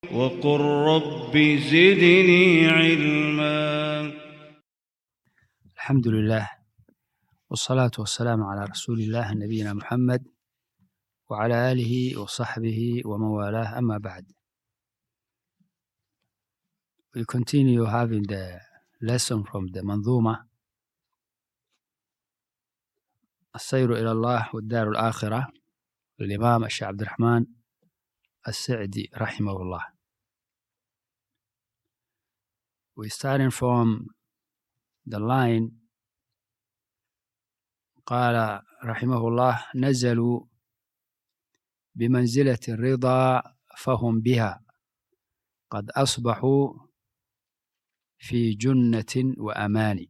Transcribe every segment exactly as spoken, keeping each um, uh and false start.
وقل رب زدني علما. الحمد لله والصلاة والسلام على رسول الله نبينا محمد وعلى آله وصحبه ومن والاه. أما بعد, we continue having the lesson from the منظومة السير إلى الله والدار الآخرة للإمام الشيخ عبد الرحمن السعدي رحمه الله. We starting from the line قال رحمه الله: نزلوا بمنزلة الرضا فهم بها قد أصبحوا في جنة وأمان.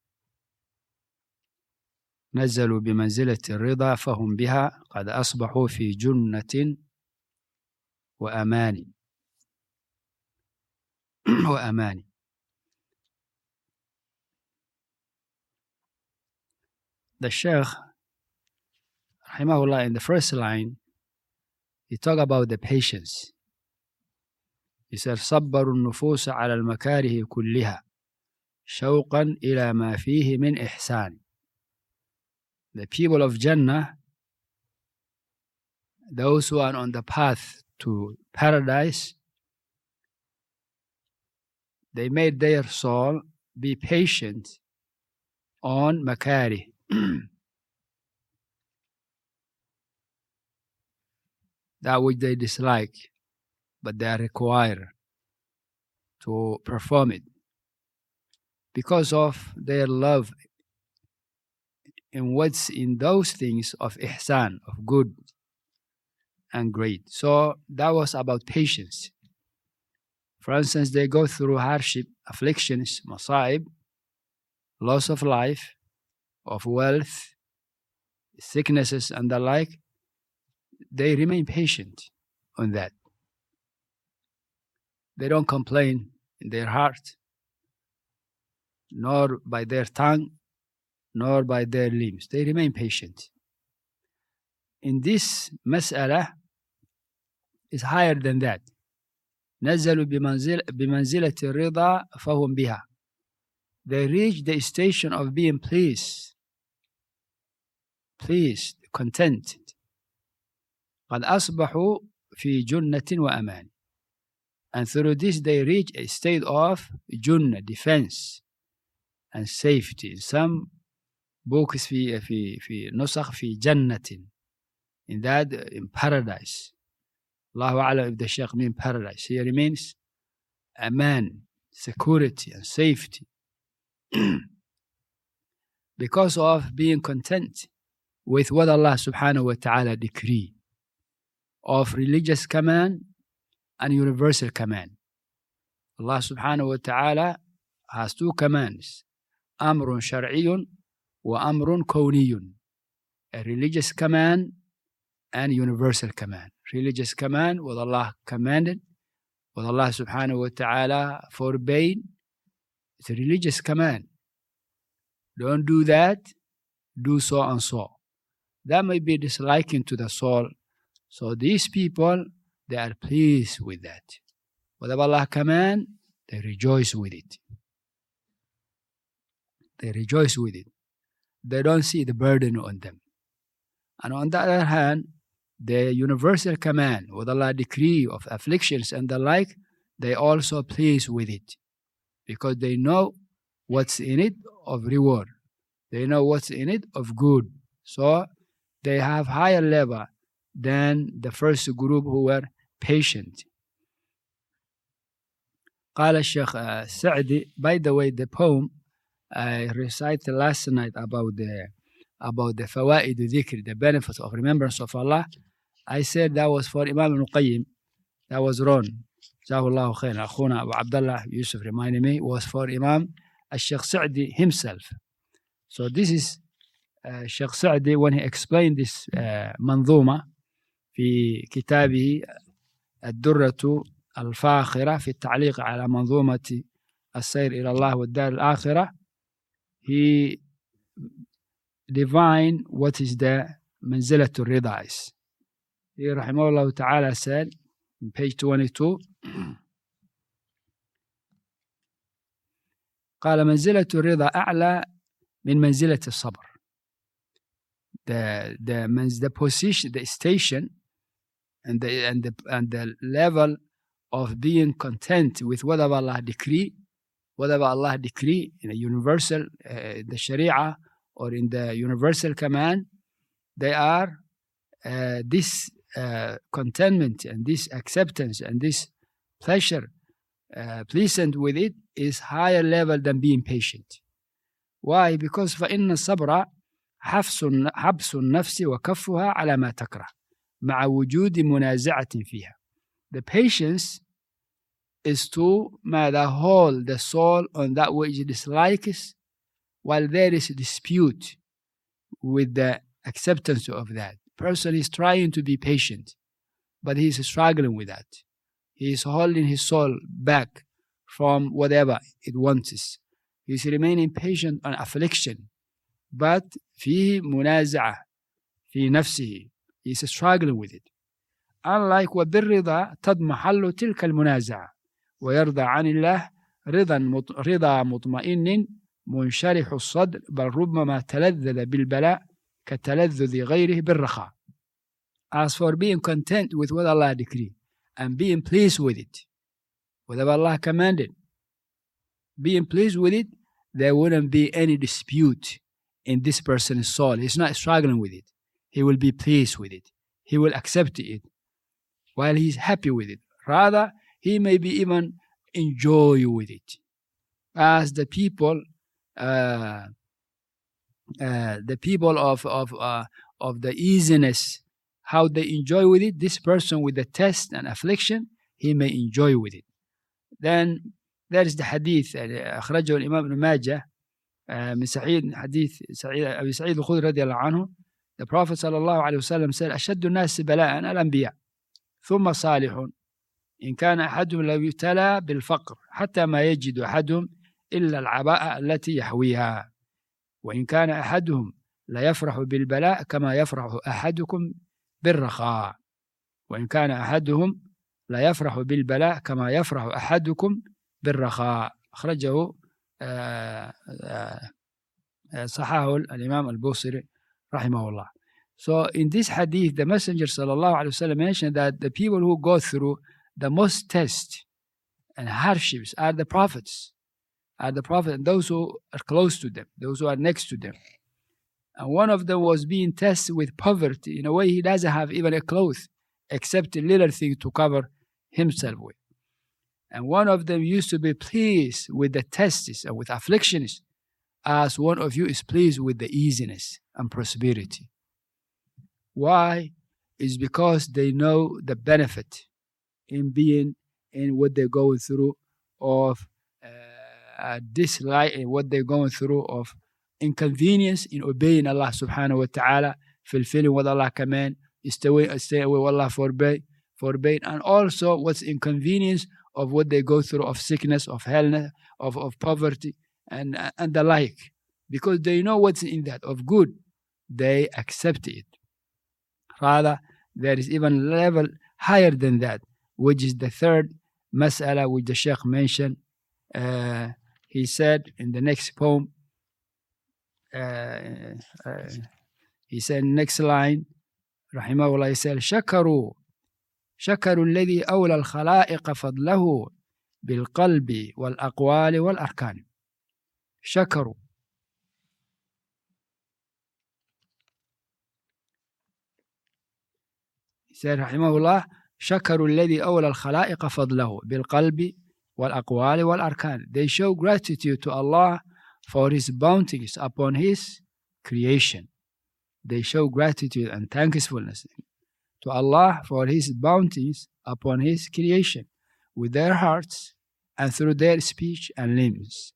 نزلوا بمنزلة الرضا فهم بها قد أصبحوا في جنة وأمان وأمان. The Sheikh rahimahullah, in the first line, he talked about the patience. He said, صبروا النفوس على المكاره كلها شوقا إلى ما فيه من إحسان. The people of Jannah, those who are on the path to paradise, they made their soul be patient on makarih, that which they dislike, but they are required to perform it because of their love in what's in those things of ihsan, of good and great. So that was about patience. For instance, they go through hardship, afflictions, masa'ib, loss of life, of wealth, sicknesses and the like. They remain patient on that. They don't complain in their heart, nor by their tongue, nor by their limbs. They remain patient. In this mas'ala is higher than that. نزلوا بمنزل بمنزلة الرضا فهم بها. They reach the station of being pleased, pleased, content. قد أصبحوا في جنة وأمان. And through this they reach a state of junnah, defense and safety. Some books في في في نسخ في جنة, in that in paradise. Allahu A'lam if the Shaykh means paradise. Here it means aman, security and safety. Because of being content with what Allah subhanahu wa ta'ala decree of religious command and universal command. Allah subhanahu wa ta'ala has two commands, amrun shar'iyyun wa amrun kawniyun, a religious command and universal command. Religious command, what Allah commanded, what Allah subhanahu wa ta'ala forbade, it's a religious command. Don't do that, do so and so. That may be disliking to the soul. So these people, they are pleased with that. Whatever Allah command, they rejoice with it. They rejoice with it. They don't see the burden on them. And on the other hand, the universal command, what Allah decree of afflictions and the like, they also pleased with it because they know what's in it of reward. They know what's in it of good. So they have higher level than the first group who were patient. قال الشيخ السعدي, by the way, the poem I recited last night about the about the fawaid dhikr, the benefits of remembrance of Allah, I said that was for Imam Ibn Qayyim. That was wrong. Jazahullahu khairan. Akhuna Abu Abdullah Yusuf reminded me, was for Imam al-Shaykh Sa'di himself. So this is uh, Shaykh Sa'di when he explained this uh, manzuma في كتابه الدرة الفاخرة في التعليق على منظومة السير إلى الله والدار الآخرة. He defined what is the منزلة الرضا is. He رحمه الله تعالى said in page twenty-two. قال منزلة الرضا أعلى من منزلة الصبر. The the the position, the station, and the and the and the level of being content with whatever Allah decree, whatever Allah decree in a universal, uh, the Sharia or in the universal command, they are uh, this uh, contentment and this acceptance and this pleasure, uh, pleasant with it, is higher level than being patient. Why? Because فإن الصبر حبس حبس النفس وكفها على ما تكره مع وجود منازعة فيها. The patience is to ماذا hold the soul on that which it dislikes while there is a dispute with the acceptance of that. Person is trying to be patient, but he is struggling with that. He is holding his soul back from whatever it wants. He is remaining patient on affliction, but فيه منازعة في نفسه. He is struggling with it. Unlike وبالرضا تضمحل تلك المنازعة ويرضى عن الله رضا رضا مطمئن منشرح الصدر بل ربما تلذذ بالبلاء كتلذذ غيره بالرخاء. As for being content with what Allah decreed and being pleased with it, whatever Allah commanded, being pleased with it, there wouldn't be any dispute in this person's soul. He's not struggling with it. He will be pleased with it. He will accept it while he's happy with it. Rather, he may be even enjoy with it. As the people, uh, uh, the people of of uh, of the easiness, how they enjoy with it, this person with the test and affliction, he may enjoy with it. Then there is the hadith أخرجه الإمام ابن ماجه من سعيد حديث سعيد أبي سعيد الخدري رضي الله عنه. The Prophet صلى الله عليه وسلم said أشد الناس بلاء الأنبياء ثم صالح إن كان أحدهم لو يبتلى بالفقر حتى ما يجد أحدهم إلا العباءة التي يحويها وإن كان أحدهم لا يفرح بالبلاء كما يفرح أحدكم بالرخاء وإن كان أحدهم لا يفرح بالبلاء كما يفرح أحدكم بالرخاء. أخرجه صححه الإمام البوصيري رحمه الله. So in this hadith, the Messenger sallallahu alaihi wasallam mentioned that the people who go through the most tests and hardships are the prophets, are the prophets and those who are close to them, those who are next to them. And one of them was being tested with poverty. In a way, he doesn't have even a cloth except a little thing to cover himself with. And one of them used to be pleased with the tests and with afflictions, as one of you is pleased with the easiness and prosperity. Why? Is because they know the benefit in being in what they're going through of uh, dislike, and what they're going through of inconvenience in obeying Allah subhanahu wa ta'ala, fulfilling what Allah command, stay away, stay away what Allah forbade, forbade, and also what's inconvenience of what they go through of sickness, of illness, of, of poverty, and, and the like. Because they know what's in that of good, they accept it. Rather, there is even a level higher than that, which is the third mas'ala which the Shaykh mentioned. Uh, he said in the next poem, uh, uh, he said next line, rahimahullah, he said, شكروا شكروا الذي أولى الخلائق فضله بالقلب والأقوال والأركان. شكروا. He said, rahimahullah, شكروا الذي أولى الخلائق فضله بالقلب والأقوال والأركان. They show gratitude to Allah for His bounties upon His creation. They show gratitude and thankfulness to Allah for His bounties upon His creation with their hearts and through their speech and limbs.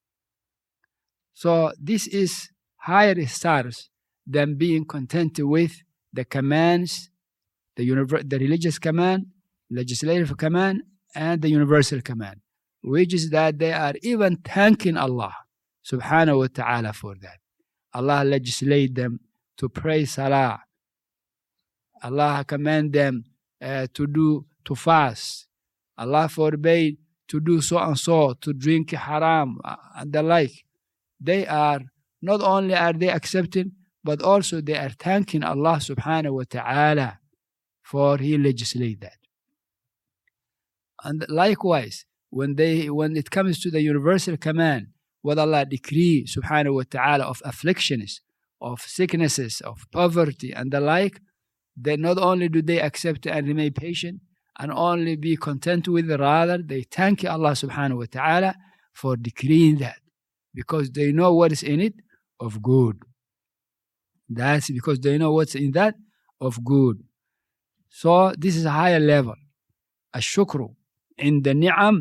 So this is higher stars than being content with the commands, the, univer- the religious command, legislative command, and the universal command, which is that they are even thanking Allah subhanahu wa ta'ala for that. Allah legislate them to pray salah. Allah command them uh, to do to fast. Allah forbade to do so and so, to drink haram uh, and the like. They are, not only are they accepting, but also they are thanking Allah subhanahu wa ta'ala for He legislate that. And likewise, when they when it comes to the universal command, what Allah decree subhanahu wa ta'ala of afflictions, of sicknesses, of poverty and the like, they not only do they accept and remain patient and only be content with it, rather they thank Allah subhanahu wa ta'ala for decreeing that, because they know what is in it of good. That's because they know what's in that of good. So this is a higher level. الشكر عند النعم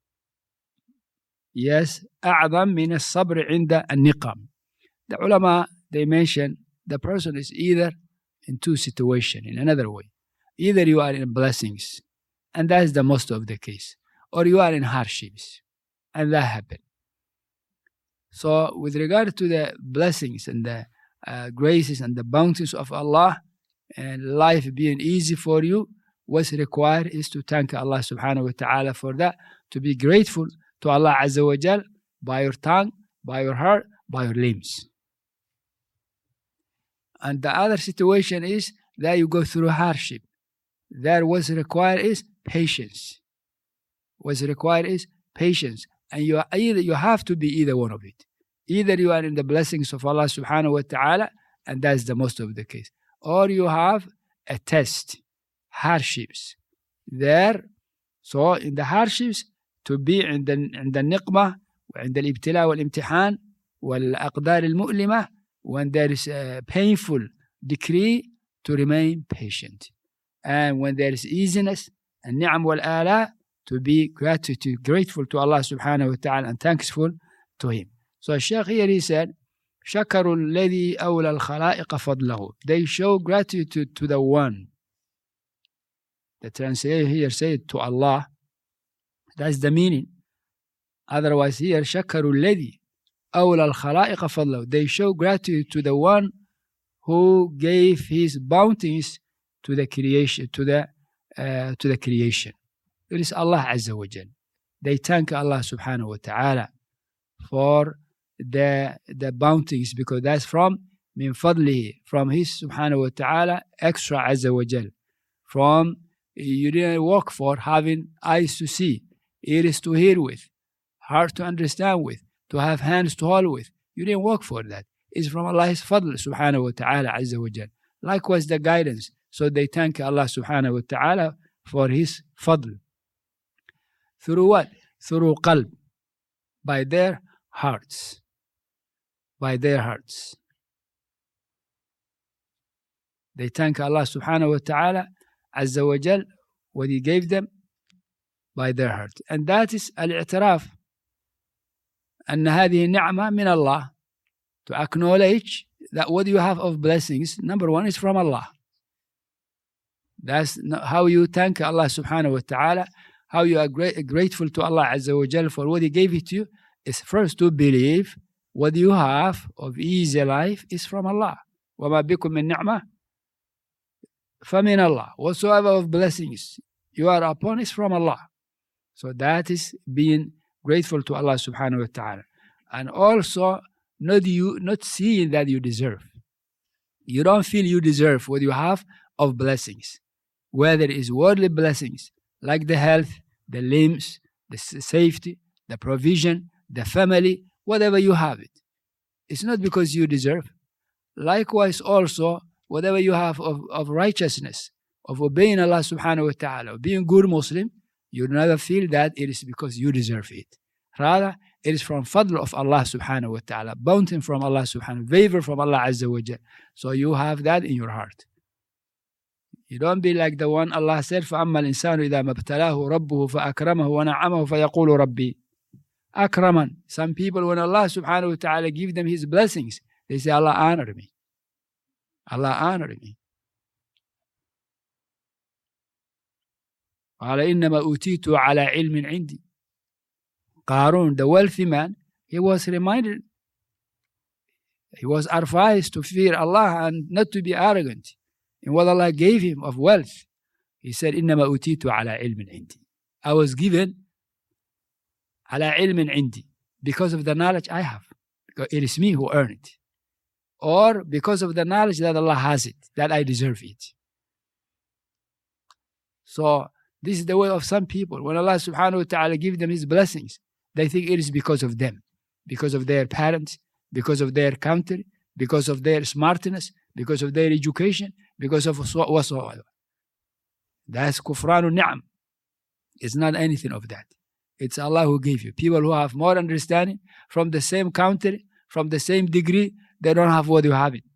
yes أعظم من الصبر عند النقم. The ulama, they mention the person is either in two situations, in another way. Either you are in blessings, and that is the most of the case, or you are in hardships, and that happens. So with regard to the blessings and the uh, graces and the bounties of Allah and life being easy for you, what's required is to thank Allah subhanahu wa ta'ala for that, to be grateful to Allah Azza wa Jal by your tongue, by your heart, by your limbs. And the other situation is that you go through hardship. There what's required is patience. What's required is patience. And you are either you have to be either one of it. Either you are in the blessings of Allah subhanahu wa ta'ala, and that's the most of the case. Or you have a test, hardships. There, so in the hardships, to be in the, in the niqmah, وعند الابتلاء والامتحان والأقدار المؤلمة, when there is a painful decree, to remain patient. And when there is easiness and ni'am wal ala, to be gratitude, grateful to Allah subhanahu wa ta'ala and thankful to Him. So Shaykh here he said, شكروا الذي أولى الخلائق فضله. They show gratitude to the one. The translator here said to Allah. That's the meaning. Otherwise here, شكروا الذي أولى الخلائق فضله. They show gratitude to the one who gave his bounties to the creation, to the uh, to the creation. It is Allah Azza wa Jal. They thank Allah subhanahu wa ta'ala for the the bounties, because that's from min fadlihi, from His subhanahu wa ta'ala extra Azza wa Jal. From you didn't work for having eyes to see, ears to hear with, heart to understand with, to have hands to hold with. You didn't work for that. It's from Allah's fadl subhanahu wa ta'ala Azza wa Jal. Likewise the guidance. So they thank Allah subhanahu wa ta'ala for His fadl. Through what? Through qalb. By their hearts. By their hearts. They thank Allah subhanahu wa ta'ala Azza wa Jal, what He gave them by their heart. And that is al-i'tiraf. أن هذه النعمة من Allah. To acknowledge that what you have of blessings, number one, is from Allah. That's how you thank Allah subhanahu wa ta'ala, how you are gra- grateful to Allah Azza wa Jal for what He gave it to you, is first to believe what you have of easy life is from Allah. وَمَا بِكُم مِّن نِعْمَةٍ فَمِنَ اللَّهِ. Whatsoever of blessings you are upon is from Allah. So that is being grateful to Allah subhanahu wa ta'ala. And also not you not seeing that you deserve. You don't feel you deserve what you have of blessings. Whether it is worldly blessings, like the health, the limbs, the safety, the provision, the family, whatever you have it. It's not because you deserve. Likewise also, whatever you have of, of righteousness, of obeying Allah subhanahu wa ta'ala, of being good Muslim, you never feel that it is because you deserve it. Rather, it is from fadl of Allah subhanahu wa ta'ala, bounty from Allah subhanahu, favor from Allah Azza wa Jal. So you have that in your heart. You don't be like the one Allah said, فَأَمَّا الْإِنسَانُ إِذَا مَبْتَلَاهُ رَبُّهُ فَأَكْرَمَهُ وَنَعَمَهُ فَيَقُولُ رَبِّي أَكْرَمًا. Some people, when Allah subhanahu wa ta'ala give them His blessings, they say, Allah honored me. Allah honored me. قال إنما أوتيت على علم عندي. Qarun, the wealthy man, he was reminded, he was advised to fear Allah and not to be arrogant in what Allah gave him of wealth. He said, إِنَّمَا أُوتِيتُ عَلَى عِلْمٍ عِنْدِي. I was given على علم عندي, because of the knowledge I have. Because it is me who earned it. Or because of the knowledge that Allah has it, that I deserve it. So this is the way of some people. When Allah subhanahu wa ta'ala gives them His blessings, they think it is because of them, because of their parents, because of their country, because of their smartness, because of their education, because of whatsoever. That's kufranu ni'am. It's not anything of that. It's Allah who gave you. People who have more understanding from the same country, from the same degree, they don't have what you have it.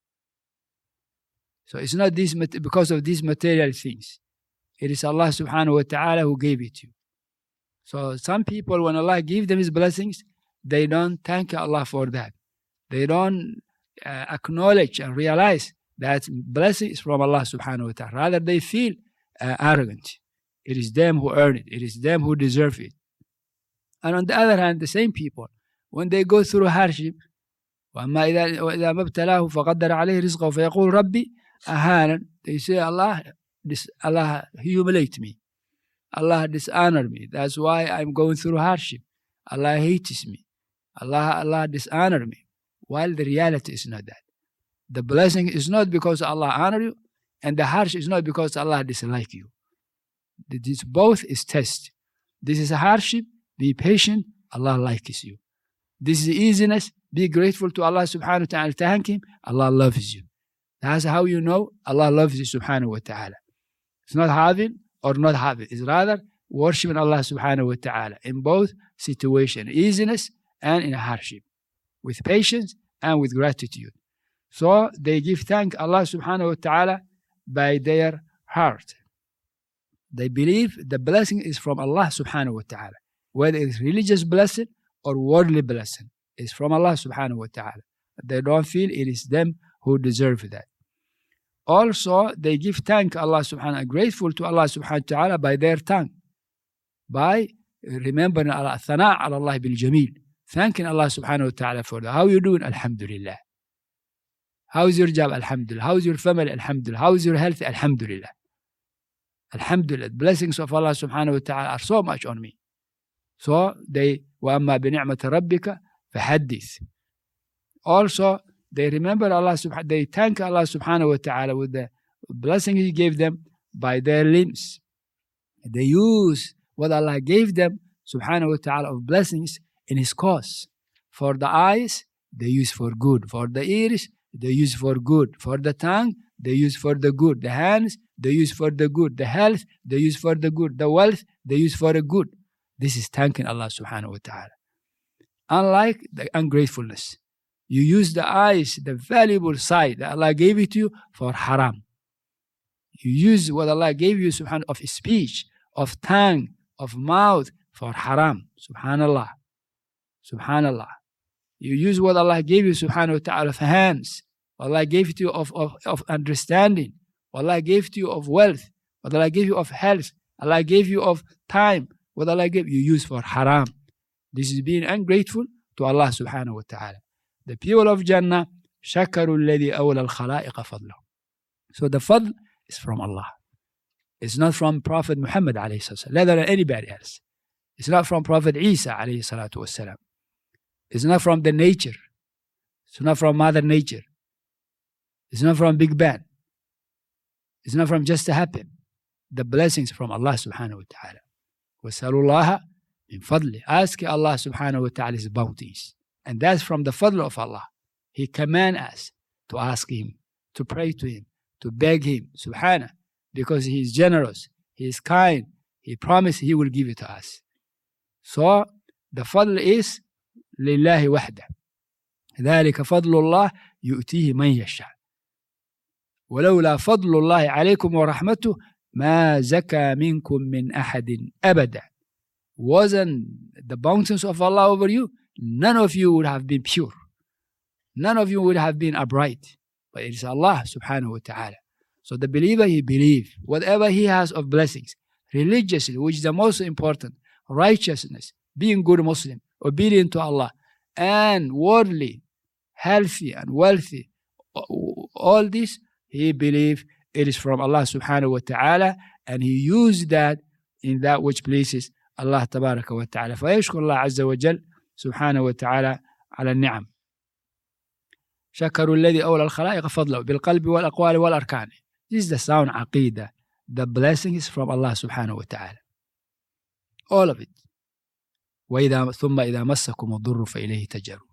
So it's not this because of these material things. It is Allah subhanahu wa ta'ala who gave it to you. So some people, when Allah gives them His blessings, they don't thank Allah for that. They don't uh, acknowledge and realize that blessing is from Allah subhanahu wa ta'ala. Rather, they feel uh, arrogant. It is them who earn it. It is them who deserve it. And on the other hand, the same people, when they go through hardship, وَأَمَّا إِذَا مَا ابْتَلَاهُ فَقَدَّرَ عَلَيْهِ رِزْقَهُ فَيَقُولُ رَبِّي أَهَانًا. They say, Allah, this, Allah humiliate me. Allah dishonor me. That's why I'm going through hardship. Allah hates me. Allah, Allah dishonor me. While the reality is not that. The blessing is not because Allah honor you, and the hardship is not because Allah dislike you. This both is test. This is a hardship. Be patient. Allah likes you. This is easiness. Be grateful to Allah subhanahu wa ta'ala. Thank Him. Allah loves you. That's how you know Allah loves you subhanahu wa ta'ala. It's not having or not having. It's rather worshiping Allah subhanahu wa ta'ala in both situations, easiness and in hardship, with patience and with gratitude. So they give thank Allah subhanahu wa ta'ala by their heart. They believe the blessing is from Allah subhanahu wa ta'ala. Whether it's religious blessing or worldly blessing, it's from Allah subhanahu wa ta'ala. They don't feel it is them who deserve that. Also, they give thank Allah subhanahu wa ta'ala, grateful to Allah subhanahu wa ta'ala by their tongue, by remembering Allah, thana' ala Allah bil jameel, thanking Allah subhanahu wa ta'ala for that. How are you doing? Alhamdulillah. How is your job? Alhamdulillah. How is your family? Alhamdulillah. How is your health? Alhamdulillah. Alhamdulillah. The blessings of Allah subhanahu wa ta'ala are so much on me. So they, وَأَمَّا بِنِعْمَةِ رَبِّكَ فَحَدِّثْ. Also, they remember Allah subhanahu, they thank Allah subhanahu wa ta'ala with the blessing He gave them by their limbs. They use what Allah gave them subhanahu wa ta'ala of blessings in His cause. For the eyes, they use for good. For the ears, they use for good. For the tongue, they use for the good. The hands, they use for the good. The health, they use for the good. The wealth, they use for the good. This is thanking Allah subhanahu wa ta'ala. Unlike the ungratefulness, you use the eyes, the valuable sight that Allah gave it to you, for haram. You use what Allah gave you subhanahu of speech, of tongue, of mouth, for haram. Subhanallah. Subhanallah. You use what Allah gave you subhanahu wa ta'ala of hands. What Allah gave to you of, of, of understanding. What Allah gave to you of wealth. What Allah gave you of health. Allah gave you of time. What Allah gave you use for haram. This is being ungrateful to Allah subhanahu wa ta'ala. The people of Jannah, شَكَرُوا الَّذِي أَوْلَى الْخَلَائِقَ فَضْلَهُ. So the fadl is from Allah. It's not from Prophet Muhammad alayhi salatu, rather than anybody else. It's not from Prophet Isa alayhi salatu wasalam. It's not from the nature. It's not from Mother Nature. It's not from Big Bang. It's not from just to happen. The blessings from Allah subhanahu wa ta'ala. وَسَأَلُوا اللَّهَ مِنْ فَضْلِهِ. Ask Allah subhanahu wa ta'ala's bounties. And that's from the fadl of Allah. He commands us to ask Him, to pray to Him, to beg Him, subhanahu, because He is generous, He is kind, He promised He will give it to us. So, the fadl is لله وحده. ذلك فضل الله يؤتيه من يشاء. ولولا فضل الله عليكم ورحمته ما زكى منكم من أحد أبدا. Wasn't the bounties of Allah over you, none of you would have been pure. None of you would have been upright. But it is Allah subhanahu wa ta'ala. So the believer, he believes whatever he has of blessings, religiously, which is the most important, righteousness, being good Muslim, obedient to Allah, and worldly, healthy and wealthy, all this, he believes it is from Allah subhanahu wa ta'ala, and he used that in that which pleases Allah tabaraka wa ta'ala. فيشكر الله عز وجل سبحانه وتعالى على النعم. شكروا الذي أولى الخلائق فضله بالقلب والأقوال والأركان. This is the sound عقيدة. The blessing is from Allah subhanahu wa ta'ala. All of it. وإذا ثم إذا مسكم الضر فإليه تجرون.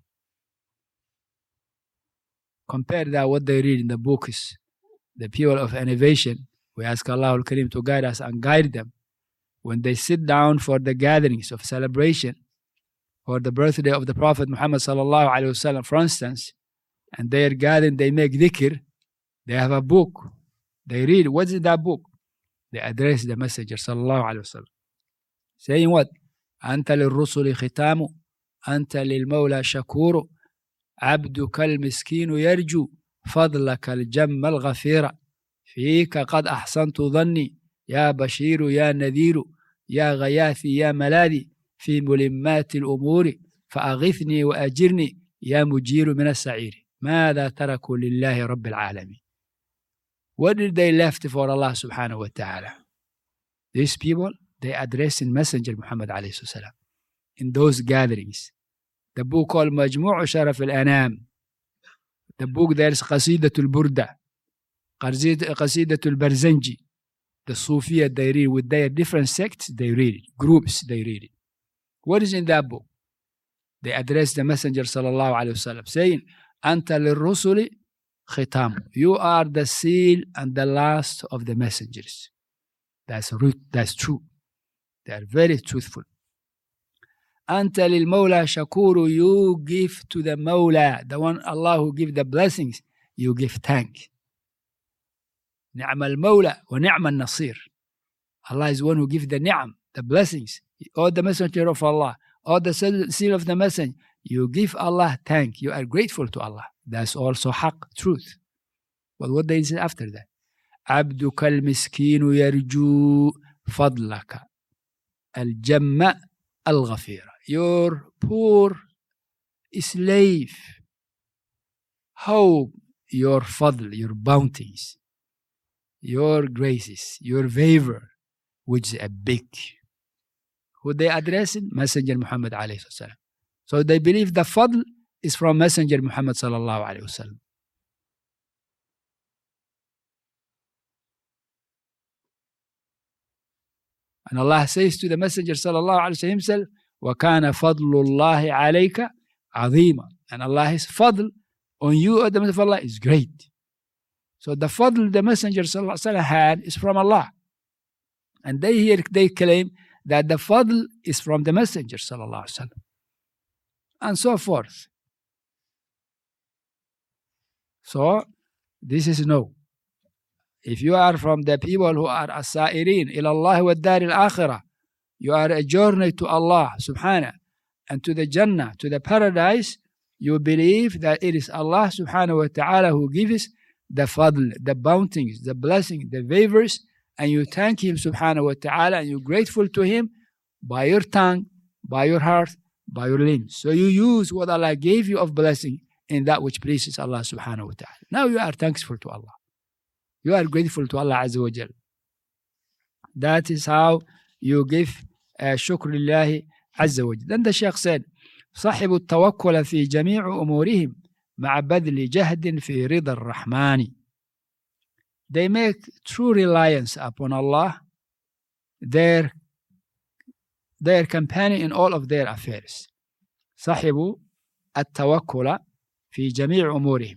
Compare that what they read in the books, the people of innovation. We ask Allah al-Karim to guide us and guide them. When they sit down for the gatherings of celebration for the birthday of the Prophet Muhammad sallallahu alaihi wasallam, for instance, and they are gathering, they make dhikr, they have a book. They read, what is that book? They address the Messenger sallallahu alaihi wasallam, saying what? أنت للرسل ختام أنت للمولى شكور عبدك المسكين يرجو فضلك الجم الغفير فيك قد أحسنت ظني يا بشير يا نذير يا غياثي يا ملاذي في ملمات الأمور فأغثني وأجرني يا مجير من السعير. ماذا تركوا لله رب العالمين? What did they left for Allah subhanahu wa ta'ala? These people, they address in Messenger Muhammad alayhi salam in those gatherings. The book called Majmu' Sharaf al-Anam. The book there is Qasidatul Burda, Qasidatul Barzanji. The Sufiya, they read with their different sects, they read it. Groups, they read it. What is in that book? They address the Messenger sallallahu alayhi wasallam saying, Anta lirrusuli khitam. You are the seal and the last of the messengers. That's root, that's true. They are very truthful. Anta lil Mawla shakuru. You give to the Mawla, the one Allah who give the blessings, you give thank. نعم المولى ونعم النصير. Allah is one who gives the ni'am, the blessings. Or the messenger of Allah, or the seal of the messenger. You give Allah thank. You are grateful to Allah. That's also haqq, truth. But what they say after that? عبدك المسكين يرجو فضلك الجم الغفير. Your poor slave hope your fadl, your bounties, your graces, your favor, which is a big. Who they addressing? Messenger Muhammad alayhi salam. So they believe the fadl is from Messenger Muhammad sallallahu alayhi wasallam. And Allah says to the Messenger sallallahu alayhi wasallam himself, وَكَانَ فَضْلُ اللَّهِ عَلَيْكَ عَظِيمًا. And Allah's fadl on you, O the Messenger of Allah, is great. So the fadl the Messenger sallallahu alayhi wasallam had is from Allah. And they here, they claim that the fadl is from the Messenger sallallahu alayhi wasallam. And so forth. So, this is no. If you are from the people who are as-sa'irin ila Allah wa dar al-akhirah, you are a journey to Allah subhanahu and to the Jannah, to the paradise, you believe that it is Allah subhanahu wa ta'ala who gives the fadl, the bounties, the blessing, the favors, and you thank Him subhanahu wa ta'ala and you're grateful to Him by your tongue, by your heart, by your limbs. So you use what Allah gave you of blessing in that which pleases Allah subhanahu wa ta'ala. Now you are thankful to Allah. You are grateful to Allah Azza wa Jal. That is how you give uh, shukr lillahi Azza wa Jal. Then the Shaykh said, صاحب التوكل في جميع أمورهم مع بذل جهد في رضا الرحمن. They make true reliance upon Allah, their, their companion in all of their affairs. صاحب التوكل في جميع أمورهم.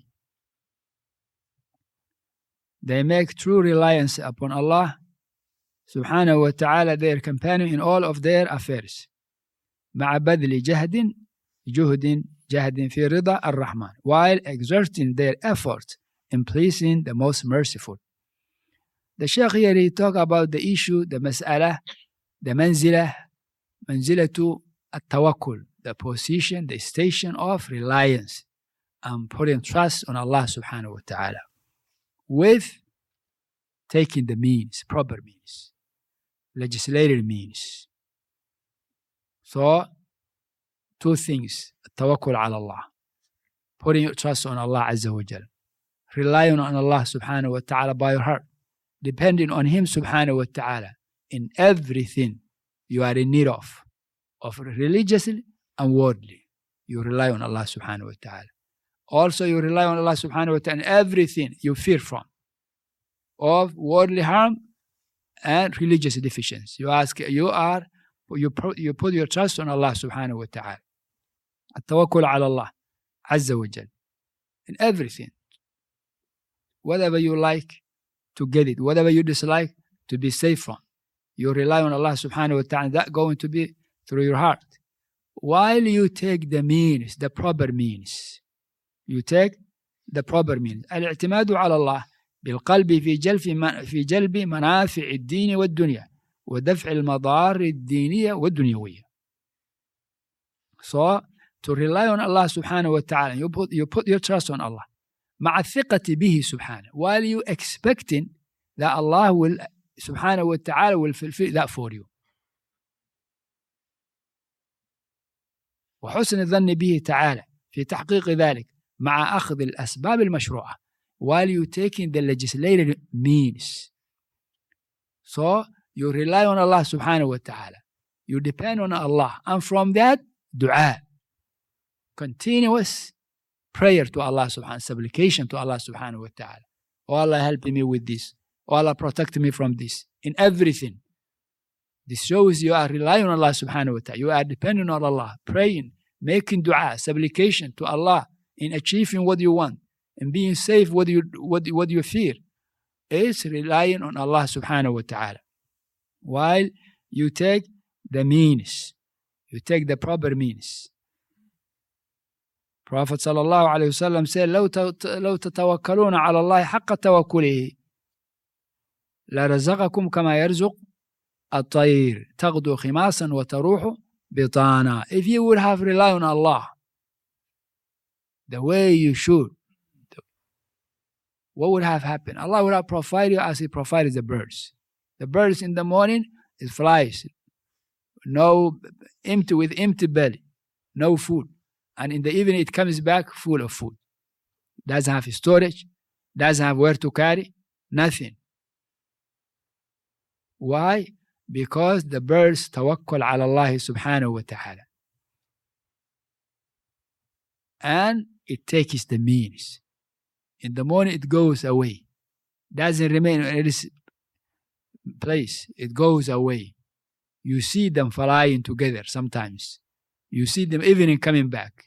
They make true reliance upon Allah subhanahu wa ta'ala, their companion in all of their affairs. مع بذل جهد جهد جهد في رضا الرحمن, while exerting their effort in pleasing the most merciful. The Shaykh here, he talk about the issue, the mas'ala, the manzilah, manzilatu at-tawakkul, the position, the station of reliance and putting trust on Allah subhanahu wa ta'ala, with taking the means, proper means, legislative means. So, two things, tawakkul ala Allah, putting your trust on Allah Azza wa Jal, relying on Allah subhanahu wa ta'ala by your heart, depending on Him subhanahu wa ta'ala in everything you are in need of, of religiously and worldly. You rely on Allah subhanahu wa ta'ala. Also, you rely on Allah subhanahu wa ta'ala in everything you fear from, of worldly harm and religious deficiency. You ask, you are, you, pro, you put your trust on Allah subhanahu wa ta'ala. At-tawakkul ala Allah azza wa jal. In everything. Whatever you like, to get it. Whatever you dislike, to be safe from. You rely on Allah subhanahu wa ta'ala. That's going to be through your heart. While you take the means, the proper means. You take the proper means. الاعتماد على الله بالقلب في جلب في جلب منافع الدين والدنيا ودفع المضار الدينية والدنيوية. So, to rely on Allah subhanahu wa ta'ala, you put, you put your trust on Allah. مع الثقة به سبحانه. While you expecting that Allah will subhanahu wa ta'ala will fulfill that for you. وحسن الظن به تعالى في تحقيق ذلك مع أخذ الأسباب المشروعة. While you taking the legislated means. So, you rely on Allah subhanahu wa ta'ala. You depend on Allah. And from that, dua. Continuous prayer to Allah subhanahu, supplication to Allah subhanahu wa ta'ala. Oh Allah, help me with this. Oh Allah, protect me from this. In everything. This shows you are relying on Allah subhanahu wa ta'ala. You are dependent on Allah, praying, making dua, supplication to Allah in achieving what you want and being safe what you what, what you fear. Is relying on Allah subhanahu wa ta'ala. While you take the means, you take the proper means. Prophet sallallahu alayhi wa sallam said, لو لو تتوكلون على الله حق توكله لرزقكم كما يرزق الطير تغدو خماسا وتروح بطانا. If you would have relied on Allah the way you should, what would have happened? Allah would have provided you as He provided the birds. The birds in the morning, it flies. No, empty with empty belly. No food. And in the evening, it comes back full of food. Doesn't have storage. Doesn't have where to carry. Nothing. Why? Because the birds tawakkul ala Allah subhanahu wa ta'ala. And it takes the means. In the morning, it goes away. Doesn't remain in its place. It goes away. You see them flying together sometimes. You see them evening coming back.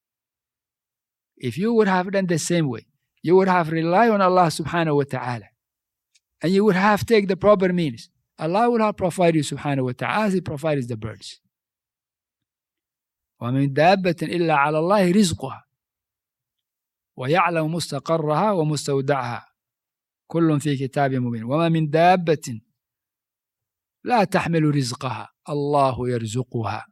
If you would have done the same way, you would have relied on Allah subhanahu wa ta'ala. And you would have taken the proper means. Allah would have provided you subhanahu wa ta'ala as He provides the birds. وَمِن دَابَّةٍ إِلَّا عَلَى اللَّهِ رِزْقُهَا وَيَعْلَمُ مُسْتَقَرَّهَا وَمُسْتَوْدَعَهَا كُلٌّ فِي كِتَابٍ مُبِينٍ وَمَا مِن دَابَّةٍ لَا تَحْمِلُ رِزْقَهَا اللَّهُ يَرْزُقُهَا.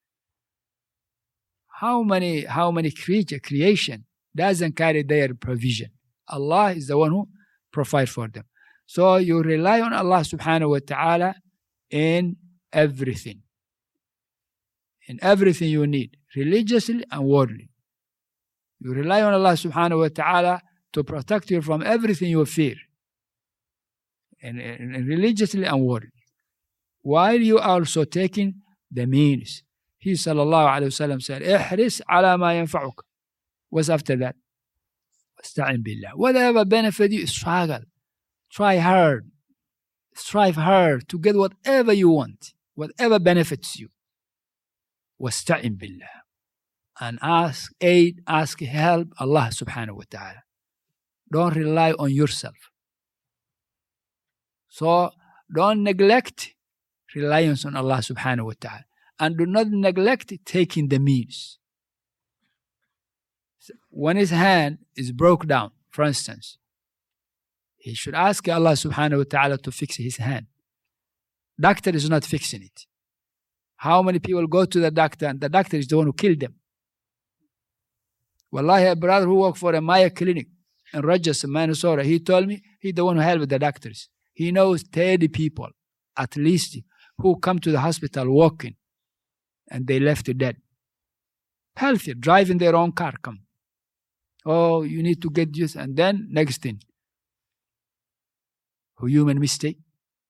How many, how many creature, creation doesn't carry their provision? Allah is the one who provides for them. So you rely on Allah subhanahu wa ta'ala in everything. In everything you need, religiously and worldly. You rely on Allah subhanahu wa ta'ala to protect you from everything you fear. And, and, and religiously and worldly. While you are also taking the means. He sallallahu alayhi wa sallam said, احرص على ما ينفعك. What's after that? واستعن بالله. Whatever benefit you, struggle. Try hard. Strive hard to get whatever you want. Whatever benefits you. واستعن بالله. And ask aid, ask help Allah subhanahu wa ta'ala. Don't rely on yourself. So don't neglect reliance on Allah subhanahu wa ta'ala. And do not neglect taking the means. When his hand is broke down, for instance, he should ask Allah subhanahu wa ta'ala to fix his hand. Doctor is not fixing it. How many people go to the doctor and the doctor is the one who killed them? Wallahi, a brother who worked for a Maya clinic in Rogers, Minnesota, he told me he's the one who helped the doctors. He knows thirty people, at least, who come to the hospital walking. And they left dead. Healthy, driving their own car, come. Oh, you need to get this. And then, next thing. human mistake.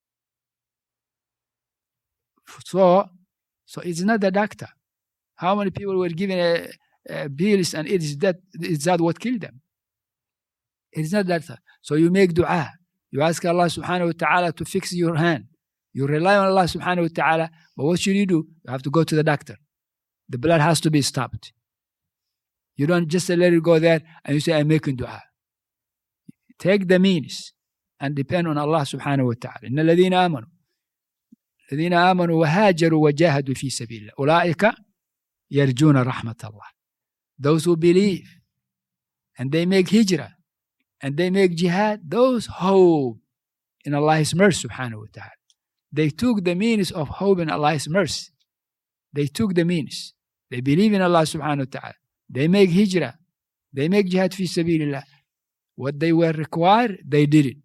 So, so it's not the doctor. How many people were given a, a pills and it is that is that what killed them? It's not that. So you make dua. You ask Allah subhanahu wa ta'ala to fix your hand. You rely on Allah subhanahu wa ta'ala. But what should you do? You have to go to the doctor. The blood has to be stopped. You don't just let it go there and you say, I'm making dua. Take the means and depend on Allah subhanahu wa ta'ala. إن الذين آمنوا الذين آمنوا وهاجروا وجاهدوا في سبيل الله أولئك يرجون رحمة الله. Those who believe and they make hijrah and they make jihad, those hope in Allah's mercy subhanahu wa ta'ala. They took the means of hope in Allah's mercy. They took the means. They believe in Allah subhanahu wa ta'ala. They make hijrah. They make jihad fi sabilillah. What they were required, they did it.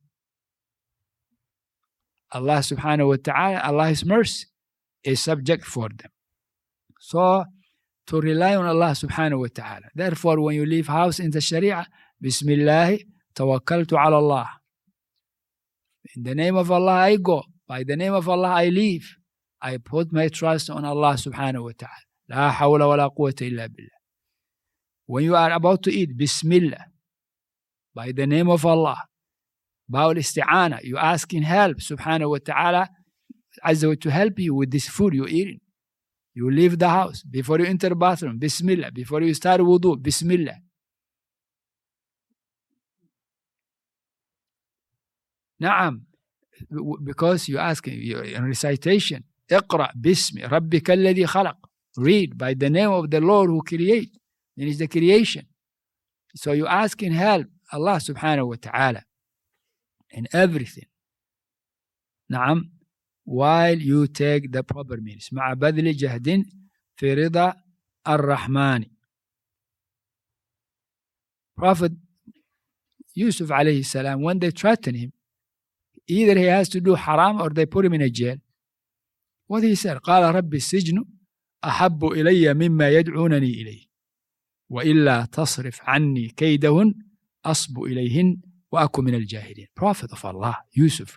Allah subhanahu wa ta'ala, Allah's mercy is subject for them. So, to rely on Allah subhanahu wa ta'ala. Therefore, when you leave house in the Sharia, Bismillah, tawakkaltu ala Allah. In the name of Allah I go. By the name of Allah I leave. I put my trust on Allah subhanahu wa ta'ala. La hawla wa la quwwata illa billah. When you are about to eat, Bismillah. By the name of Allah. Ba'ul isti'ana. You asking help subhanahu wa ta'ala Azza wa to help you with this food you're eating. You leave the house. Before you enter the bathroom, Bismillah. Before you start wudu, Bismillah. Na'am. Because you ask in recitation, Iqra bismi rabbika alladhi khalaq. Read by the name of the Lord who created. It is the creation. So you asking help Allah subhanahu wa ta'ala in everything. Na'am. While you take the proper means. مع بذل جهد في رضا الرحمن. Prophet Yusuf alayhi salam, when they threaten him, either he has to do haram or they put him in a jail. What he said? قال رب السجن أحب إلي مما يدعونني إليه وإلا تصرف عني كيدهن أصب إليهن وأكن من الجاهلين. Prophet of Allah, Yusuf.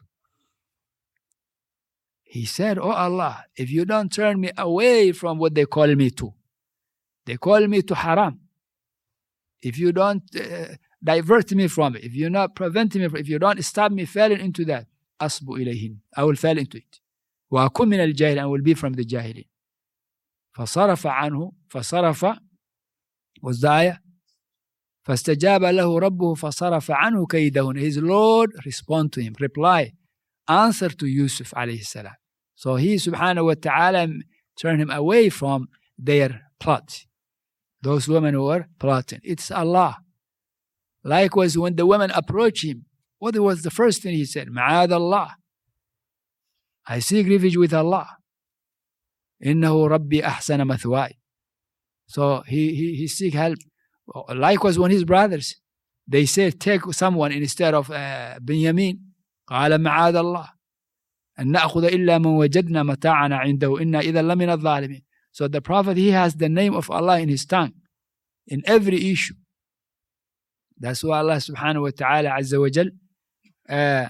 He said, oh Allah, if you don't turn me away from what they call me to, they call me to haram. If you don't uh, divert me from it, if you not prevent me from it, if you don't stop me falling into that, أصب إليهن, I will fall into it. وأكن من الجاهلين, I will be from the جاهلين. فصرف عنه, فصرف was the ayah. فاستجاب له ربه فصرف عنه كيدهن. His Lord respond to him, reply, answer to Yusuf alayhi salam. So he subhanahu wa ta'ala turned him away from their plot. Those women who were plotting. It's Allah. Likewise, when the women approached him, what was the first thing he said? Ma'ad Allah. I seek refuge with Allah. Innahu Rabbi ahsana mathwai. So he, he, he seek help. Likewise, when his brothers, they said, take someone instead of uh, Binyamin. قال معاذ الله أن نأخذ إلا من وجدنا متاعنا عنده إنا إذا لمن الظالمين. So the Prophet, he has the name of Allah in his tongue in every issue. That's why Allah subhanahu wa ta'ala azza wa jal uh,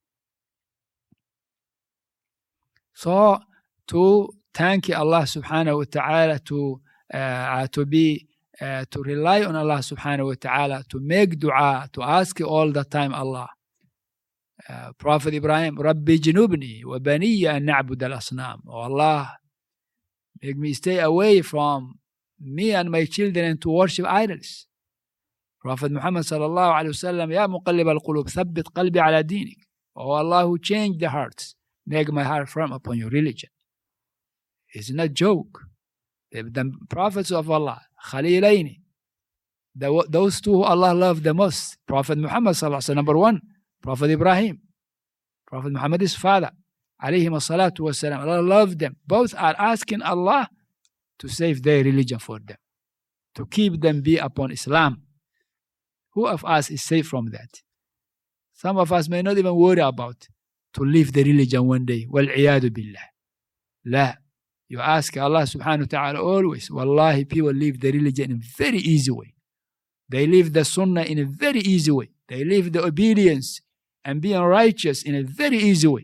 so to thank Allah subhanahu wa ta'ala, to uh, to be uh, to rely on Allah subhanahu wa ta'ala, to make dua, to ask all the time Allah. Uh, Prophet Ibrahim, Rabbi jinubni wa baniya an na'bud al-asnam. Oh Allah, make me stay away from me and my children to worship idols. Prophet Muhammad sallallahu alayhi wa sallam, Ya muqallib al-qulub, thabbit qalbi ala dinik. Oh Allah, who changed the hearts, make my heart firm upon your religion. It's not a joke. The, the prophets of Allah, Khalilaini, the, those two who Allah loved the most, Prophet Muhammad sallallahu alayhi wa sallam, number one, Prophet Ibrahim, Prophet Muhammad's father, alayhim as-salatu was-salam. Allah loved them. Both are asking Allah to save their religion for them, to keep them be upon Islam. Who of us is safe from that? Some of us may not even worry about to leave the religion one day. Wal-'iyadu billah. La. You ask Allah subhanahu wa ta'ala always. Wallahi, people leave the religion in a very easy way. They leave the sunnah in a very easy way. They leave the obedience and being righteous in a very easy way.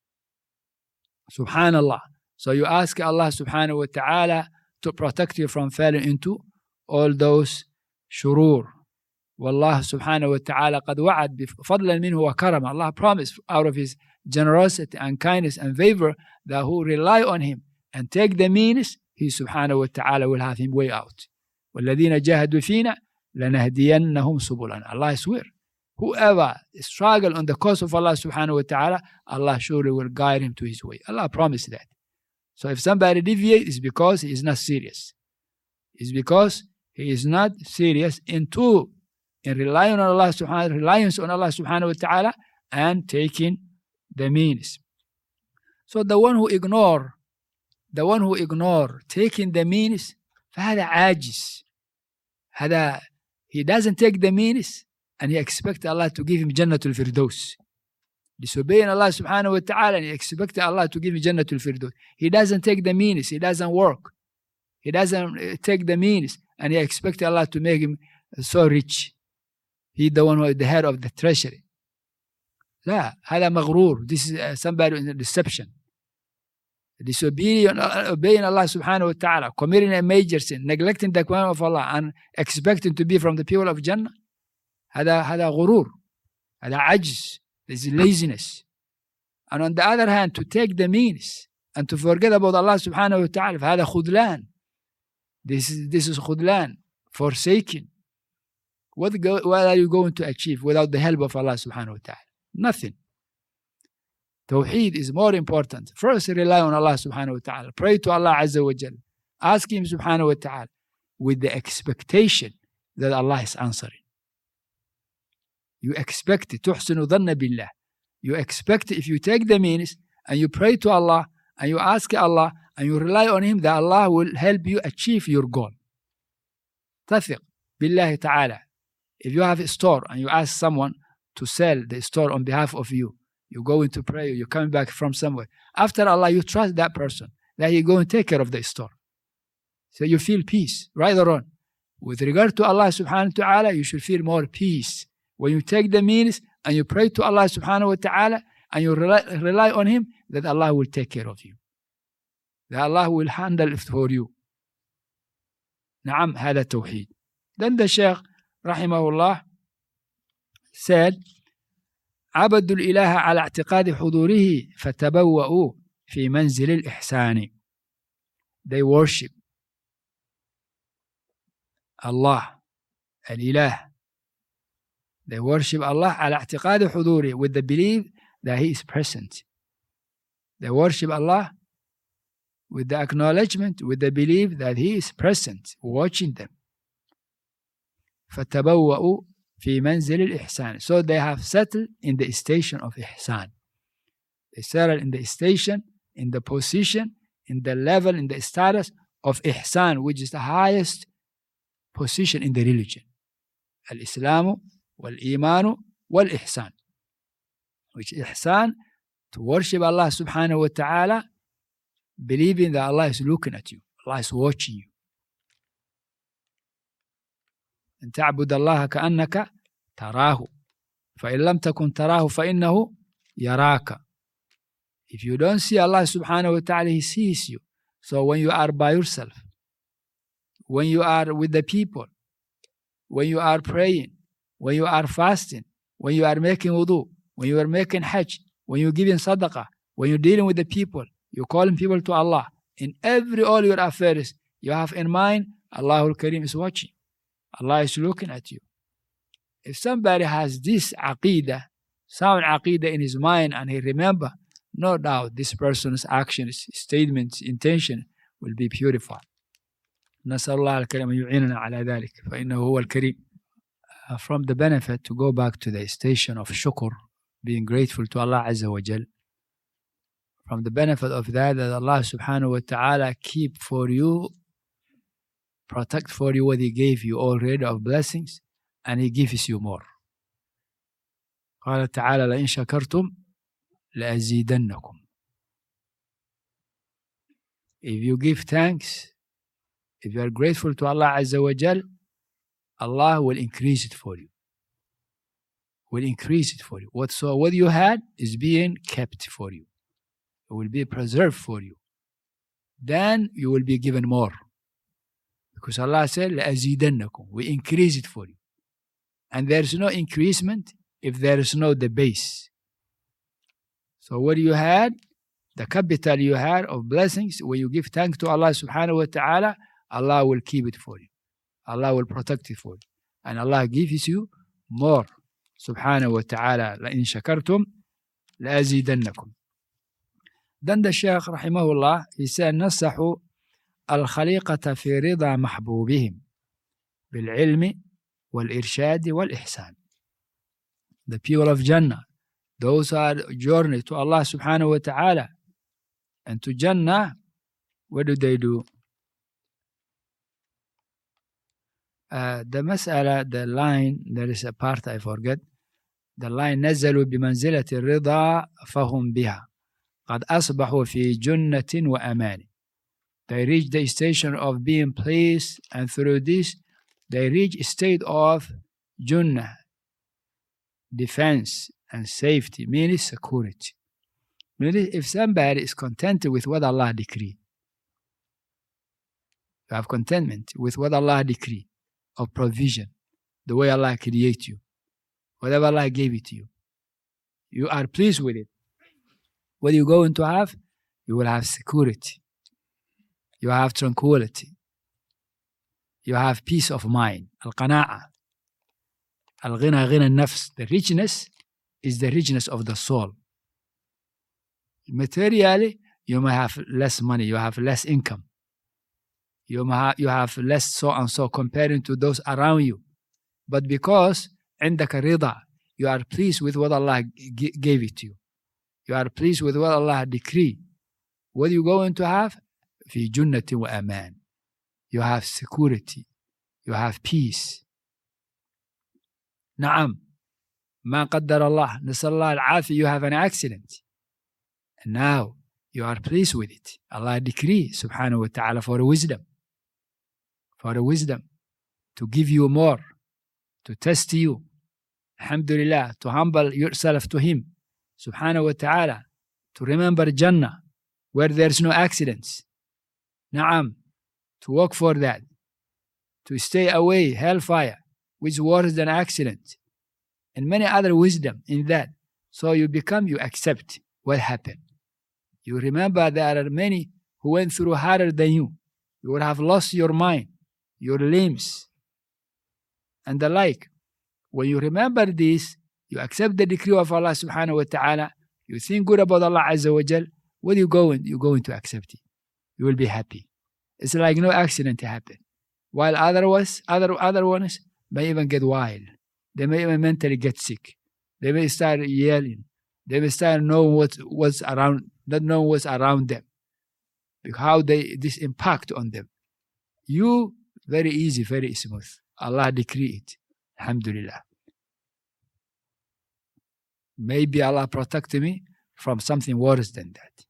Subhanallah. So you ask Allah subhanahu wa ta'ala to protect you from falling into all those shurur. Wallah subhanahu wa ta'ala qad wa'ad bifadlan minhu wa karam. Allah promised out of His generosity and kindness and favor that who rely on Him and take the means, He subhanahu wa ta'ala will have him way out. وَالَّذِينَ جَاهَدُوا فِينَا لَنَهْدِيَنَّهُمْ سُبُلَنَا. Allah swear, whoever struggle on the cause of Allah subhanahu wa ta'ala, Allah surely will guide him to His way. Allah promised that. So if somebody deviates, it's because he is not serious. It's because he is not serious into in relying on Allah subhanahu reliance on Allah subhanahu wa ta'ala and taking the means. So the one who ignore, the one who ignore taking the means, فهذا عاجز. هذا he doesn't take the means and he expects Allah to give him Jannatul Firdaus. Disobeying Allah subhanahu wa ta'ala and he expects Allah to give him Jannatul Firdaus. He doesn't take the means, he doesn't work. He doesn't take the means and he expects Allah to make him so rich. He the one who is the head of the treasury. لا, هذا مغرور. This is uh, somebody in a deception. Disobeying obeying Allah subhanahu wa ta'ala, committing a major sin, neglecting the command of Allah and expecting to be from the people of Jannah. هذا هذا غرور. هذا عجز. This is laziness. And on the other hand, to take the means and to forget about Allah subhanahu wa ta'ala, فهذا خذلان. This is this is khudlan, forsaking. What, go, what are you going to achieve without the help of Allah subhanahu wa ta'ala? Nothing. Tawheed is more important. First, rely on Allah subhanahu wa ta'ala. Pray to Allah azza wa jal. Ask Him subhanahu wa ta'ala with the expectation that Allah is answering. You expect it. تحسن ظن بالله. You expect if you take the means and you pray to Allah and you ask Allah and you rely on Him that Allah will help you achieve your goal. تثق بالله تعالى. If you have a store and you ask someone to sell the store on behalf of you, you go into prayer, you're coming back from somewhere. After Allah, you trust that person that He's going to take care of the store. So you feel peace, right or wrong. With regard to Allah subhanahu wa ta'ala, you should feel more peace. When you take the means and you pray to Allah subhanahu wa ta'ala and you rely, rely on Him, that Allah will take care of you. That Allah will handle it for you. نعم هذا توحيد. Then the Shaykh rahimahullah said, عبدوا الإله على اعتقاد حضوره فتبوأوا في منزل الإحسان. They worship Allah, الإله. They worship Allah على اعتقاد حضوره, with the belief that He is present. They worship Allah with the acknowledgement, with the belief that He is present, watching them. فتبوأوا في منزل الإحسان. So they have settled in the station of Ihsan. They settled in the station, in the position, in the level, in the status of Ihsan, which is the highest position in the religion. Al-Islamu wal-Imanu wal-Ihsan. Which Ihsan, to worship Allah subhanahu wa ta'ala, believing that Allah is looking at you, Allah is watching you. أن تعبد الله كأنك تراه فإن لم تكن تراه فإنه يراك. If you don't see Allah subhanahu wa ta'ala, He sees you. So when you are by yourself, when you are with the people, when you are praying, when you are fasting, when you are making wudu, when you are making hajj, when you're giving sadaqah, when you're dealing with the people, you're calling people to Allah, in every all your affairs, you have in mind Allahul Kareem is watching. Allah is looking at you. If somebody has this aqidah, sound aqidah in his mind, and he remember, no doubt this person's actions, statements, intention will be purified. نسأل الله الكريم أن يعيننا على ذلك فإنه هو الكريم. From the benefit, to go back to the station of shukr, being grateful to Allah Azza wa Jal. From the benefit of that, that Allah subhanahu wa ta'ala keep for you, protect for you what He gave you already of blessings, and He gives you more. قال تعالى لئن شكرتم لأزيدنكم. If you give thanks, if you are grateful to Allah Azza wa Jal, Allah will increase it for you. will increase it for you. What, so what you had is being kept for you. It will be preserved for you. Then you will be given more. Because Allah said, لَأَزِيدَنَّكُمْ. We increase it for you. And there is no increasement if there is no the base. So what you had, the capital you had of blessings, when you give thanks to Allah subhanahu wa ta'ala, Allah will keep it for you. Allah will protect it for you. And Allah gives you more. Subhanahu wa ta'ala, لَإِن شَكَرْتُمْ لَأَزِيدَنَّكُمْ. Then the Shaykh rahimahullah, he said, نَصَحُوا الخليقة في رضا محبوبهم بالعلم والإرشاد والإحسان. The people of Jannah, those are journey to Allah subhanahu wa ta'ala. And to Jannah, what do they do? Uh, the mas'ala, the line, there is a part I forget. The line نزلوا بمنزلة الرضا فهم بها قد أصبحوا في جنة وأمان. They reach the station of being pleased, and through this they reach a state of Junnah, defense and safety, meaning security. Meaning if somebody is contented with what Allah decreed, you have contentment with what Allah decreed of provision, the way Allah created you, whatever Allah gave it to you, you are pleased with it. What you're going to have, you will have security. You have tranquility. You have peace of mind. Al-qana'a. Al-ghina ghina al-nafs. The richness is the richness of the soul. Materially, you may have less money. You have less income. You, may have, you have less so and so comparing to those around you. But because عندك رضا, you are pleased with what Allah g- gave it to you. You are pleased with what Allah decreed. What are you going to have? في جنة وأمان. You have security. You have peace. نعم. ما قدر الله. نسأل الله العافية. You have an accident. And now you are pleased with it. Allah decree subhanahu wa ta'ala for wisdom. For wisdom. To give you more. To test you. Alhamdulillah. To humble yourself to Him. Subhanahu wa ta'ala. To remember Jannah. Where there's no accidents. Na'am, to work for that, to stay away hellfire, which worse than accident, and many other wisdom in that. So you become, you accept what happened. You remember there are many who went through harder than you. You would have lost your mind, your limbs, and the like. When you remember this, you accept the decree of Allah subhanahu wa ta'ala, you think good about Allah azza wa jal, what are you going? You're going to accept it. You will be happy. It's like no accident happened. While otherwise, other other ones may even get wild. They may even mentally get sick. They may start yelling. They may start knowing what's what's around, not knowing what's around them. Because how they this impact on them. You very easy, very smooth. Allah decree it. Alhamdulillah. Maybe Allah protected me from something worse than that.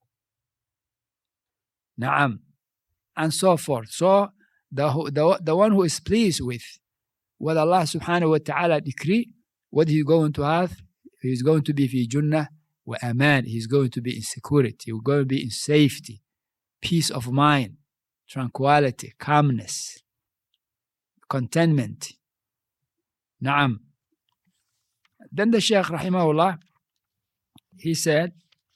Na'am. And so forth. So the, the, the one who is pleased with what Allah subhanahu wa ta'ala decree, what he's going to have, he's going to be fi junnah wa aman. He's going to be in security. He's going to be in safety, peace of mind, tranquility, calmness, contentment. Na'am. Then the Shaykh rahimahullah, he said,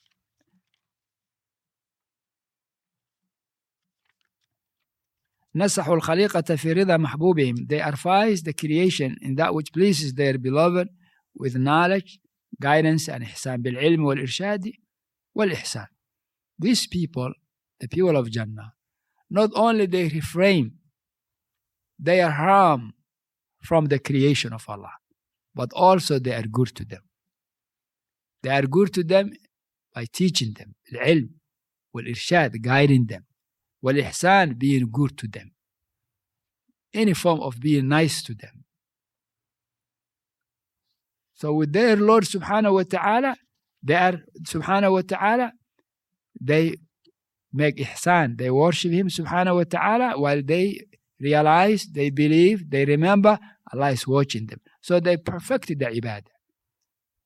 نصحوا الخليقة في رضا محبوبهم. They advise the creation in that which pleases their beloved with knowledge, guidance, and ihsan. بالعلم والإرشاد والإحسان. These people, the people of Jannah, not only they refrain, they are harm from the creation of Allah, but also they are good to them. They are good to them by teaching them العلم والإرشاد, guiding them. والإحسان, being good to them. Any form of being nice to them. So with their Lord subhanahu wa ta'ala, they are subhanahu wa ta'ala, they make ihsan, they worship Him subhanahu wa ta'ala while they realize, they believe, they remember Allah is watching them. So they perfected the ibadah.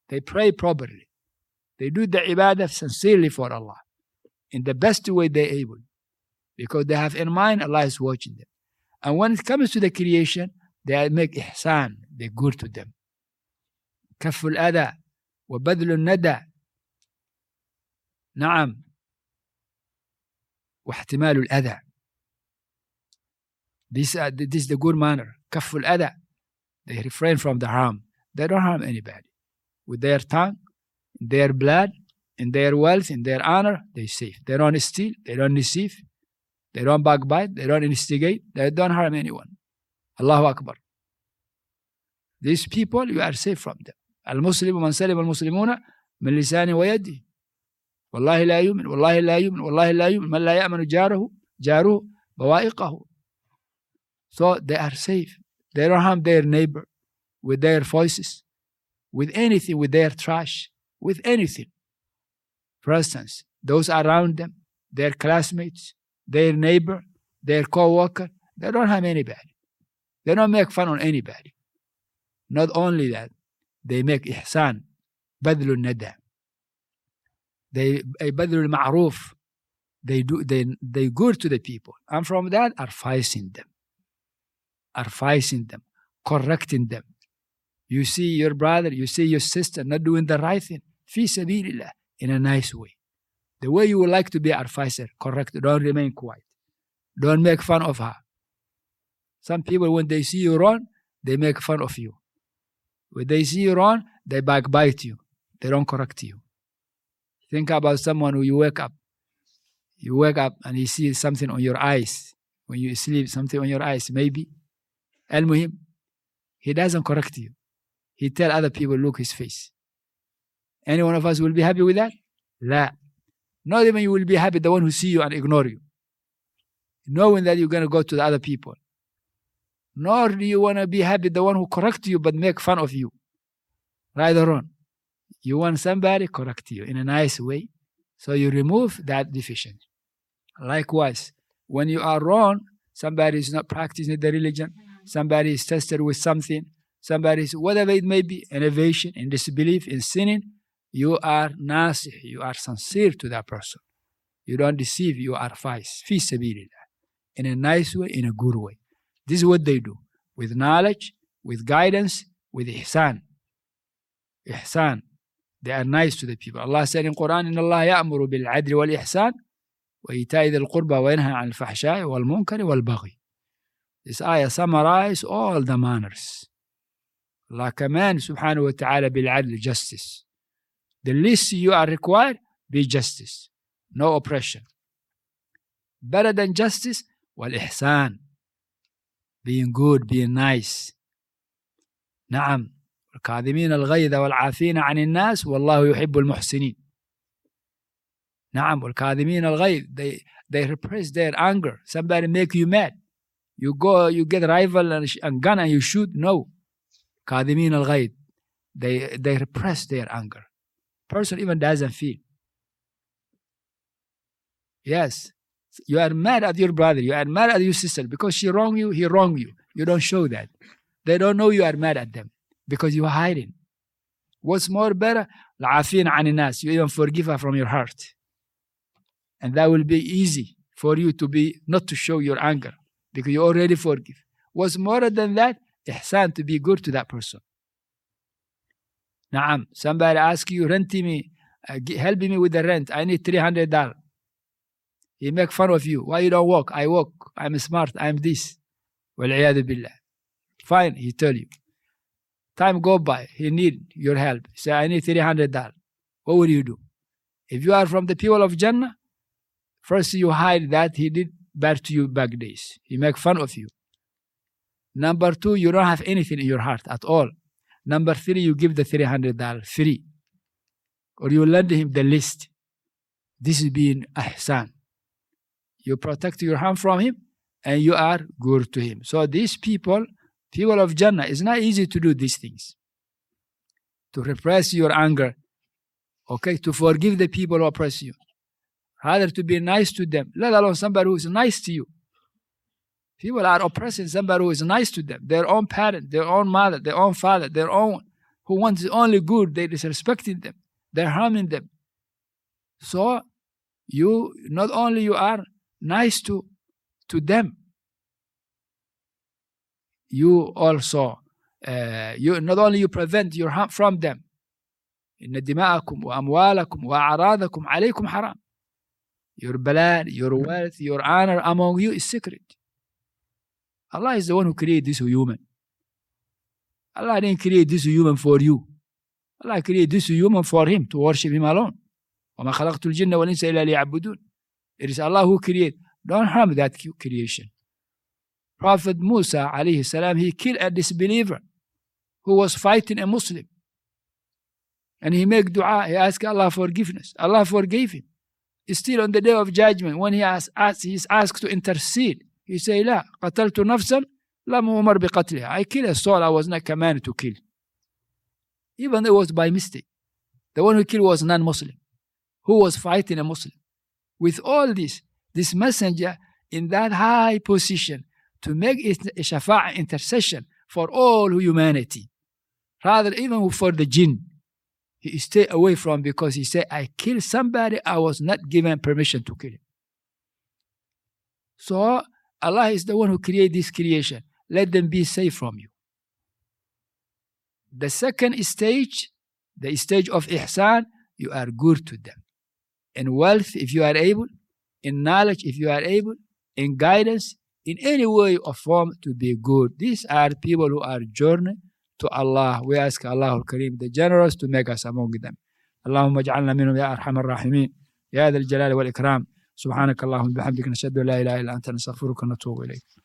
They pray properly. They do the ibadah sincerely for Allah in the best way they're able, because they have in mind Allah is watching them. And when it comes to the creation, they make ihsan, they're good to them. كف الأذى وبذل الندى. نعم. واحتمال الأذى. This, uh, this is the good manner. كف الأذى. They refrain from the harm. They don't harm anybody. With their tongue, their blood, in their wealth, in their honor, they safe. They don't steal, they don't deceive, they don't backbite, they don't instigate, they don't harm anyone. Allahu Akbar. These people, you are safe from them. المسلم من سلم المسلمون من لسانه ويده. والله لا يؤمن والله لا يؤمن والله لا يؤمن من لا يأمن جاره جاره بوائقه. So they are safe. They don't harm their neighbor with their voices, with anything, with their trash, with anything. For instance, those around them, their classmates, their neighbor, their co-worker, they don't harm anybody. They don't make fun on anybody. Not only that, they make ihsan, badlul nada. They badlul ma'ruf. They do they they good to the people, and from that advising them, advising them, correcting them. You see your brother, you see your sister not doing the right thing, fi sabilillah, in a nice way. The way you would like to be an advisor, correct. Don't remain quiet. Don't make fun of her. Some people, when they see you wrong, they make fun of you. When they see you wrong, they backbite you. They don't correct you. Think about someone who you wake up. You wake up and you see something on your eyes. When you sleep, something on your eyes, maybe. Al-Muhim, he doesn't correct you. He tell other people, look his face. Any one of us will be happy with that? La. Not even you will be happy the one who see you and ignore you, knowing that you're going to go to the other people. Nor do you want to be happy the one who correct you but make fun of you. Right or wrong? You want somebody correct you in a nice way, so you remove that deficiency. Likewise, when you are wrong, somebody is not practicing the religion, somebody is tested with something, somebody is, whatever it may be, innovation, in disbelief, in sinning, you are nasih, you are sincere to that person. You don't deceive, you advise, fi sabilillah, in a nice way, in a good way. This is what they do, with knowledge, with guidance, with ihsan. Ihsan. They are nice to the people. Allah said in Quran, إن الله يأمر بالعدل والإحسان وإيتاء ذي القربى وينهى عن الفحشاء والمنكر والبغي. This ayah summarizes all the manners. Allah commands subhanahu wa ta'ala بالعدل, justice. The least you are required, be justice. No oppression. Better than justice, والإحسان. Being good, being nice. نعم. الكاظمين الغيظ والعافين عن الناس والله يحب المحسنين. نعم. والكاظمين الغيظ, they they repress their anger. Somebody make you mad, you go, you get a rifle and a gun and you shoot. No. كاظمين الغيظ, they they repress their anger. Person even doesn't feel. Yes, you are mad at your brother, you are mad at your sister because she wronged you, he wronged you. You don't show that. They don't know you are mad at them because you are hiding. What's more better? العافين عن الناس. You even forgive her from your heart. And that will be easy for you to be, not to show your anger because you already forgive. What's more than that? Ihsan, to be good to that person. Naam. Somebody asks you, rent me, uh, help me with the rent. I need three hundred dollars. He make fun of you. Why you don't work? I work. I'm smart. I'm this. Wal-iyadu billah. Fine, he tell you. Time go by. He need your help. He say, I need three hundred dollars. What will you do? If you are from the people of Jannah, first you hide that he did bad to you back days. He make fun of you. Number two, you don't have anything in your heart at all. Number three, you give the three hundred dollars free. Or you lend him the list. This is being ihsan. You protect your hand from him and you are good to him. So these people, people of Jannah, it's not easy to do these things. To repress your anger. Okay, to forgive the people who oppress you. Rather to be nice to them, let alone somebody who is nice to you. People are oppressing somebody who is nice to them. Their own parent, their own mother, their own father, their own who wants only good, they're disrespecting them, they're harming them. So you, not only you are nice to, to them, you also, uh, you not only you prevent your harm from them. إن دماءكم وأموالكم وأعراضكم عليكم حرام. Your blood, your wealth, your honor among you is secret. Allah is the one who created this human. Allah didn't create this human for you. Allah created this human for him, to worship him alone. وَمَا خَلَقْتُ الْجِنَّ وَالْإِنسَ إِلَّا لِيَعْبُدُونَ. It is Allah who created. Don't harm that creation. Prophet Musa alayhi salam, he killed a disbeliever who was fighting a Muslim. And he made dua, he asked Allah forgiveness. Allah forgave him. Still on the day of judgment, when he is asked, he is asked to intercede, he said, لا قتلت نفسا لم أمر بقتلها. I killed a soul I was not commanded to kill. Even though it was by mistake. The one who killed was non-Muslim, who was fighting a Muslim. With all this, this messenger in that high position to make a shafa'a intercession for all humanity, rather even for the jinn, he stayed away from, because he said, I killed somebody I was not given permission to kill him. So Allah is the one who created this creation. Let them be safe from you. The second stage, the stage of ihsan, you are good to them. In wealth, if you are able, in knowledge, if you are able, in guidance, in any way or form to be good. These are people who are journeying to Allah. We ask Allah al-Kareem, the generous, to make us among them. اللهم اجعلنا منهم يا أرحم الراحمين يا ذا الجلال والإكرام. سبحانك اللهم وبحمدك نشهد أن لا إله إلا أنت نستغفرك ونتوب إليك.